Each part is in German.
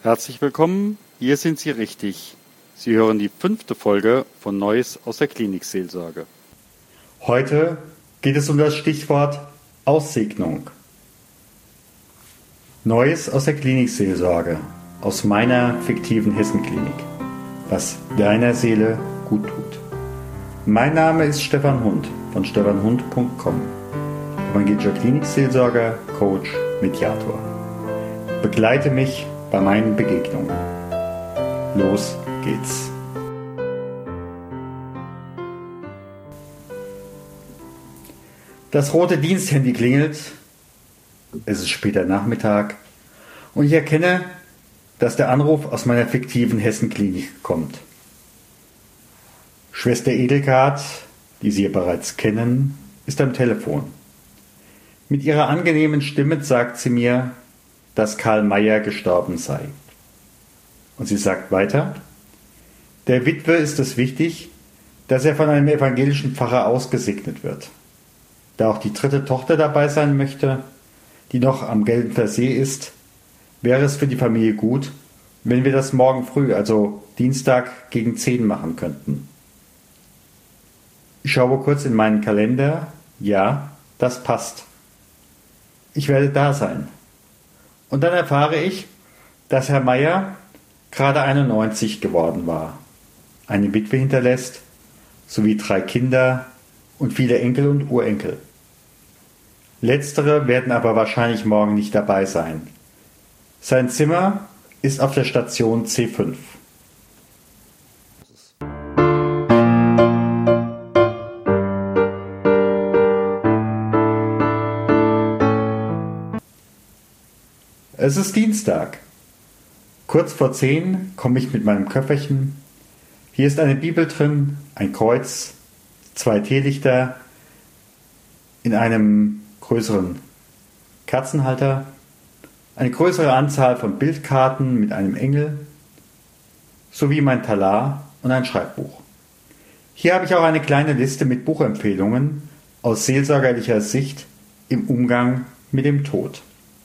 Herzlich willkommen, hier sind Sie richtig. Sie hören die 5. Folge von Neues aus der Klinikseelsorge. Heute geht es um das Stichwort Aussegnung. Neues aus der Klinikseelsorge, aus meiner fiktiven Hessenklinik, was deiner Seele gut tut. Mein Name ist Stefan Hund von stefanhund.com, evangelischer Klinikseelsorger, Coach, Mediator. Begleite mich bei meinen Begegnungen. Los geht's. Das rote Diensthandy klingelt. Es ist später Nachmittag und ich erkenne, dass der Anruf aus meiner fiktiven Hessenklinik kommt. Schwester Edelgard, die Sie bereits kennen, ist am Telefon. Mit ihrer angenehmen Stimme sagt sie mir, dass Karl Mayer gestorben sei. Und sie sagt weiter, der Witwe ist es wichtig, dass er von einem evangelischen Pfarrer ausgesegnet wird. Da auch die 3. Tochter dabei sein möchte, die noch am Gelnter See ist, wäre es für die Familie gut, wenn wir das morgen früh, also Dienstag gegen 10 machen könnten. Ich schaue kurz in meinen Kalender. Ja, das passt. Ich werde da sein. Und dann erfahre ich, dass Herr Mayer gerade 91 geworden war, eine Witwe hinterlässt, sowie 3 Kinder und viele Enkel und Urenkel. Letztere werden aber wahrscheinlich morgen nicht dabei sein. Sein Zimmer ist auf der Station C5. Es ist Dienstag. Kurz vor 10 komme ich mit meinem Köfferchen. Hier ist eine Bibel drin, ein Kreuz, 2 Teelichter in einem größeren Kerzenhalter, eine größere Anzahl von Bildkarten mit einem Engel, sowie mein Talar und ein Schreibbuch. Hier habe ich auch eine kleine Liste mit Buchempfehlungen aus seelsorgerlicher Sicht im Umgang mit dem Tod.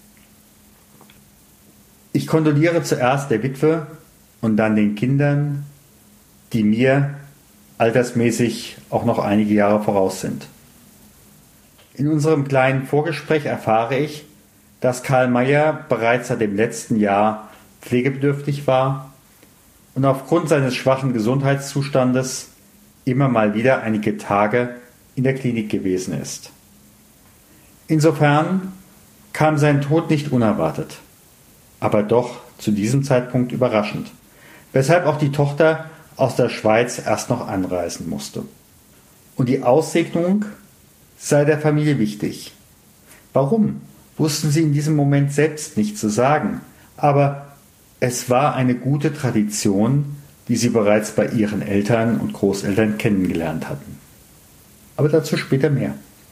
Ich kondoliere zuerst der Witwe und dann den Kindern, die mir altersmäßig auch noch einige Jahre voraus sind. In unserem kleinen Vorgespräch erfahre ich, dass Karl Mayer bereits seit dem letzten Jahr pflegebedürftig war und aufgrund seines schwachen Gesundheitszustandes immer mal wieder einige Tage in der Klinik gewesen ist. Insofern kam sein Tod nicht unerwartet, aber doch zu diesem Zeitpunkt überraschend, weshalb auch die Tochter aus der Schweiz erst noch anreisen musste. Und die Aussegnung sei der Familie wichtig. Warum? Wussten sie in diesem Moment selbst nicht zu sagen, aber es war eine gute Tradition, die sie bereits bei ihren Eltern und Großeltern kennengelernt hatten. Aber dazu später mehr.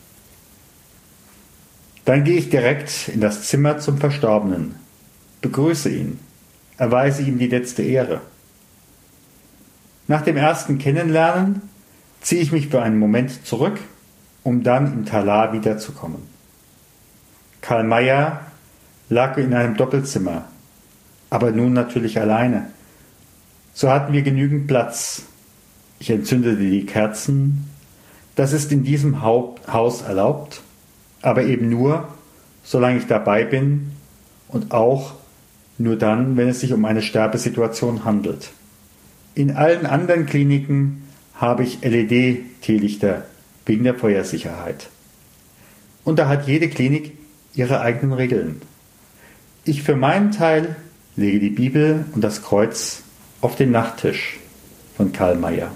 Dann gehe ich direkt in das Zimmer zum Verstorbenen, begrüße ihn, erweise ihm die letzte Ehre. Nach dem ersten Kennenlernen ziehe ich mich für einen Moment zurück, um dann im Talar wiederzukommen. Karl Mayer lag in einem Doppelzimmer, aber nun natürlich alleine. So hatten wir genügend Platz. Ich entzündete die Kerzen. Das ist in diesem Haus erlaubt, aber eben nur, solange ich dabei bin und auch nur dann, wenn es sich um eine Sterbesituation handelt. In allen anderen Kliniken habe ich LED-Teelichter wegen der Feuersicherheit. Und da hat jede Klinik ihre eigenen Regeln. Ich für meinen Teil lege die Bibel und das Kreuz auf den Nachttisch von Karl Mayer.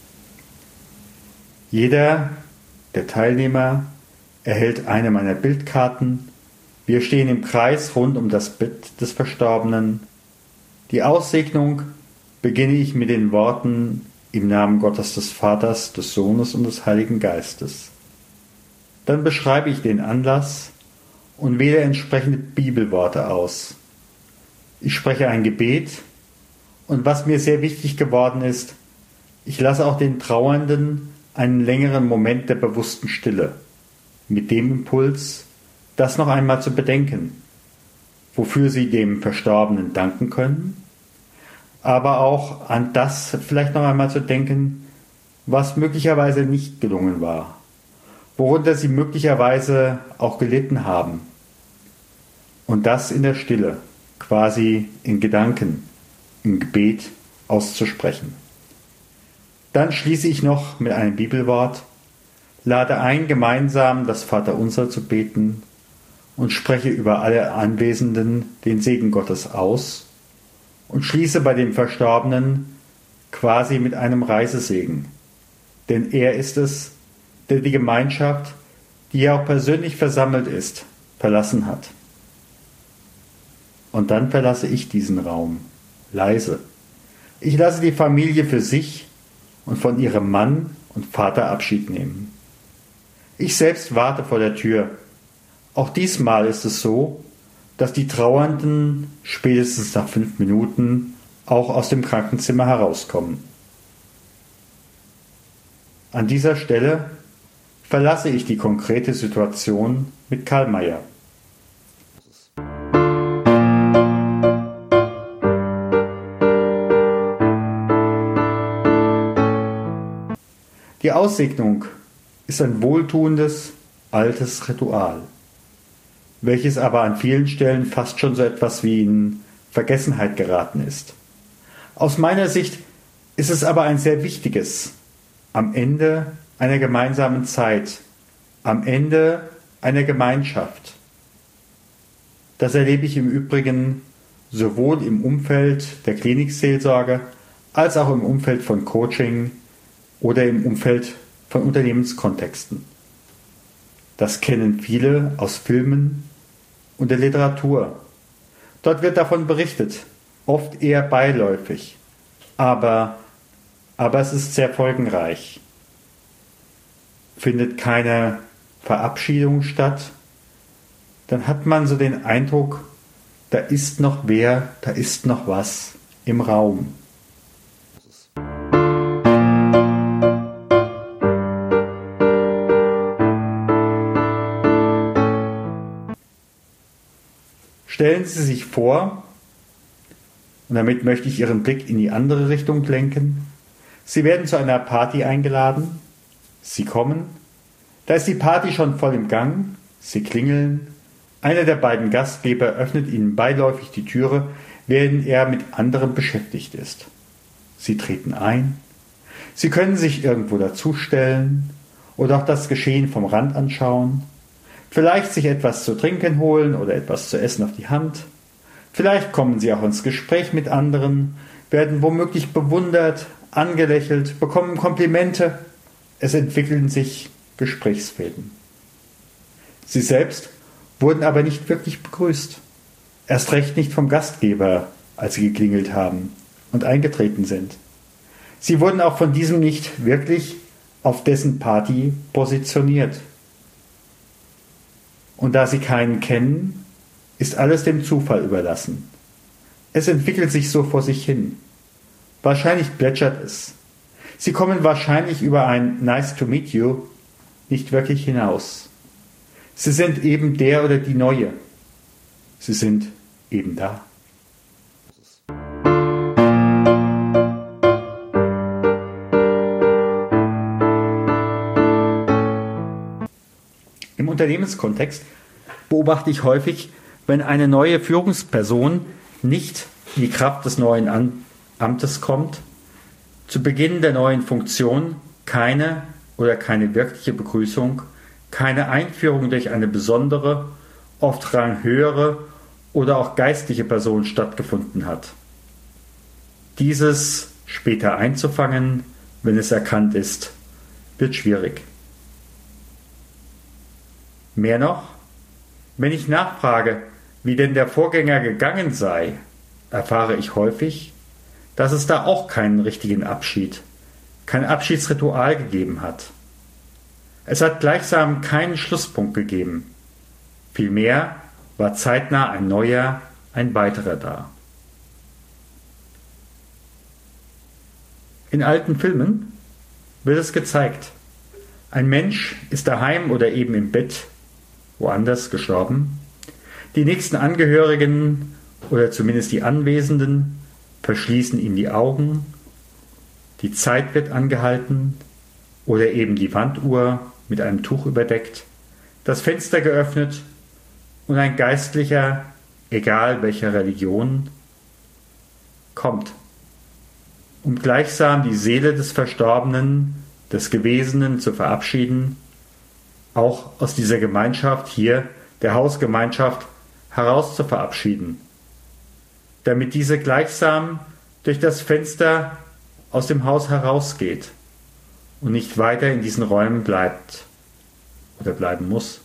Jeder der Teilnehmer erhält eine meiner Bildkarten. Wir stehen im Kreis rund um das Bett des Verstorbenen. Die Aussegnung beginne ich mit den Worten im Namen Gottes des Vaters, des Sohnes und des Heiligen Geistes. Dann beschreibe ich den Anlass und wähle entsprechende Bibelworte aus. Ich spreche ein Gebet und was mir sehr wichtig geworden ist, ich lasse auch den Trauernden einen längeren Moment der bewussten Stille, mit dem Impuls, das noch einmal zu bedenken. wofür sie dem Verstorbenen danken können, aber auch an das vielleicht noch einmal zu denken, was möglicherweise nicht gelungen war, worunter sie möglicherweise auch gelitten haben. Und das in der Stille, quasi in Gedanken, im Gebet auszusprechen. Dann schließe ich noch mit einem Bibelwort, lade ein, gemeinsam das Vaterunser zu beten und spreche über alle Anwesenden den Segen Gottes aus und schließe bei dem Verstorbenen quasi mit einem Reisesegen. Denn er ist es, der die Gemeinschaft, die ja auch persönlich versammelt ist, verlassen hat. Und dann verlasse ich diesen Raum, leise. Ich lasse die Familie für sich und von ihrem Mann und Vater Abschied nehmen. Ich selbst warte vor der Tür. Auch diesmal ist es so, dass die Trauernden spätestens nach 5 Minuten auch aus dem Krankenzimmer herauskommen. An dieser Stelle verlasse ich die konkrete Situation mit Karl May. Die Aussegnung ist ein wohltuendes, altes Ritual, welches aber an vielen Stellen fast schon so etwas wie in Vergessenheit geraten ist. Aus meiner Sicht ist es aber ein sehr wichtiges, am Ende einer gemeinsamen Zeit, am Ende einer Gemeinschaft. Das erlebe ich im Übrigen sowohl im Umfeld der Klinikseelsorge als auch im Umfeld von Coaching oder im Umfeld von Unternehmenskontexten. Das kennen viele aus Filmen und der Literatur. Dort wird davon berichtet, oft eher beiläufig, aber es ist sehr folgenreich. Findet keine Verabschiedung statt, dann hat man so den Eindruck, da ist noch wer, da ist noch was im Raum. Stellen Sie sich vor, und damit möchte ich Ihren Blick in die andere Richtung lenken, Sie werden zu einer Party eingeladen, Sie kommen, da ist die Party schon voll im Gang, Sie klingeln, einer der beiden Gastgeber öffnet Ihnen beiläufig die Türe, während er mit anderem beschäftigt ist. Sie treten ein, Sie können sich irgendwo dazustellen oder auch das Geschehen vom Rand anschauen, vielleicht sich etwas zu trinken holen oder etwas zu essen auf die Hand. Vielleicht kommen Sie auch ins Gespräch mit anderen, werden womöglich bewundert, angelächelt, bekommen Komplimente. Es entwickeln sich Gesprächsfäden. Sie selbst wurden aber nicht wirklich begrüßt. Erst recht nicht vom Gastgeber, als sie geklingelt haben und eingetreten sind. Sie wurden auch von diesem nicht wirklich auf dessen Party positioniert. Und da sie keinen kennen, ist alles dem Zufall überlassen. Es entwickelt sich so vor sich hin. Wahrscheinlich plätschert es. Sie kommen wahrscheinlich über ein Nice to meet you nicht wirklich hinaus. Sie sind eben der oder die Neue. Sie sind eben da. Im Unternehmenskontext beobachte ich häufig, wenn eine neue Führungsperson nicht in die Kraft des neuen Amtes kommt, zu Beginn der neuen Funktion keine wirkliche Begrüßung, keine Einführung durch eine besondere, oft ranghöhere oder auch geistliche Person stattgefunden hat. Dieses später einzufangen, wenn es erkannt ist, wird schwierig. Mehr noch, wenn ich nachfrage, wie denn der Vorgänger gegangen sei, erfahre ich häufig, dass es da auch keinen richtigen Abschied, kein Abschiedsritual gegeben hat. Es hat gleichsam keinen Schlusspunkt gegeben. Vielmehr war zeitnah ein neuer, ein weiterer da. In alten Filmen wird es gezeigt. Ein Mensch ist daheim oder eben im Bett, woanders gestorben. Die nächsten Angehörigen oder zumindest die Anwesenden verschließen ihm die Augen, die Zeit wird angehalten oder eben die Wanduhr mit einem Tuch überdeckt, das Fenster geöffnet und ein Geistlicher, egal welcher Religion, kommt, um gleichsam die Seele des Verstorbenen, des Gewesenen zu verabschieden, auch aus dieser Gemeinschaft hier, der Hausgemeinschaft, heraus zu verabschieden, damit diese gleichsam durch das Fenster aus dem Haus herausgeht und nicht weiter in diesen Räumen bleibt oder bleiben muss.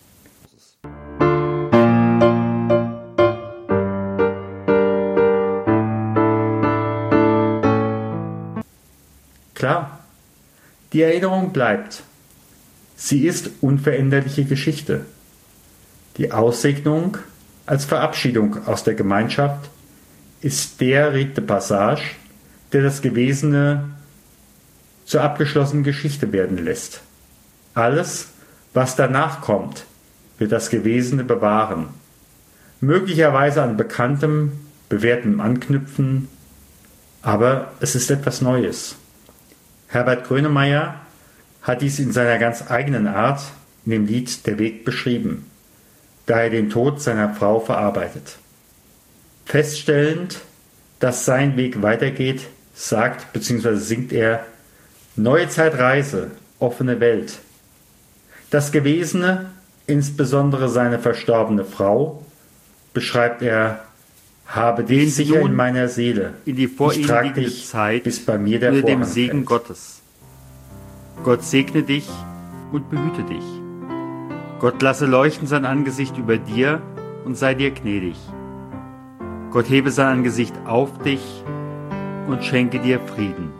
Klar, die Erinnerung bleibt. Sie ist unveränderliche Geschichte. Die Aussegnung als Verabschiedung aus der Gemeinschaft ist der Rite de Passage, der das Gewesene zur abgeschlossenen Geschichte werden lässt. Alles, was danach kommt, wird das Gewesene bewahren, möglicherweise an Bekanntem, Bewährtem anknüpfen, aber es ist etwas Neues. Herbert Grönemeyer hat dies in seiner ganz eigenen Art in dem Lied Der Weg beschrieben, da er den Tod seiner Frau verarbeitet. Feststellend, dass sein Weg weitergeht, sagt bzw. singt er: Neue Zeitreise, offene Welt. Das Gewesene, insbesondere seine verstorbene Frau, beschreibt er: Habe dich sicher in meiner Seele. In die vor ich ihnen trag liegende dich, Zeit bis bei mir der unter dem Vorhang Segen fällt. Gottes. Gott segne dich und behüte dich. Gott lasse leuchten sein Angesicht über dir und sei dir gnädig. Gott hebe sein Angesicht auf dich und schenke dir Frieden.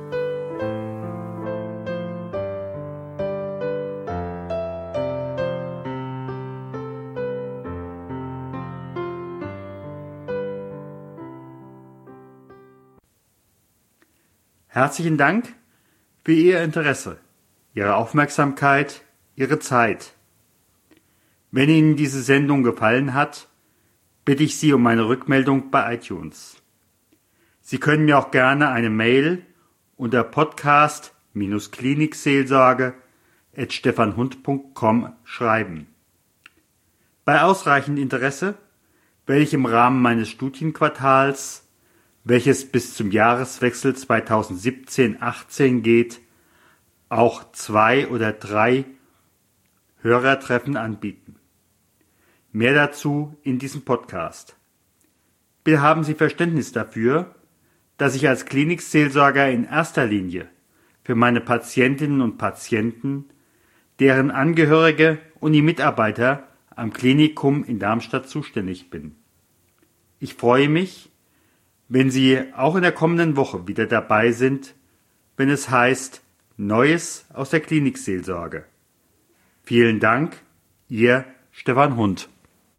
Herzlichen Dank für Ihr Interesse, Ihre Aufmerksamkeit, Ihre Zeit. Wenn Ihnen diese Sendung gefallen hat, bitte ich Sie um eine Rückmeldung bei iTunes. Sie können mir auch gerne eine Mail unter podcast-klinikseelsorge@stefanhund.com schreiben. Bei ausreichend Interesse werde ich im Rahmen meines Studienquartals, welches bis zum Jahreswechsel 2017-18 geht, auch 2 oder 3 Hörertreffen anbieten. Mehr dazu in diesem Podcast. Bitte haben Sie Verständnis dafür, dass ich als Klinikseelsorger in erster Linie für meine Patientinnen und Patienten, deren Angehörige und die Mitarbeiter am Klinikum in Darmstadt zuständig bin. Ich freue mich, wenn Sie auch in der kommenden Woche wieder dabei sind, wenn es heißt Neues aus der Klinikseelsorge. Vielen Dank, Ihr Stefan Hund.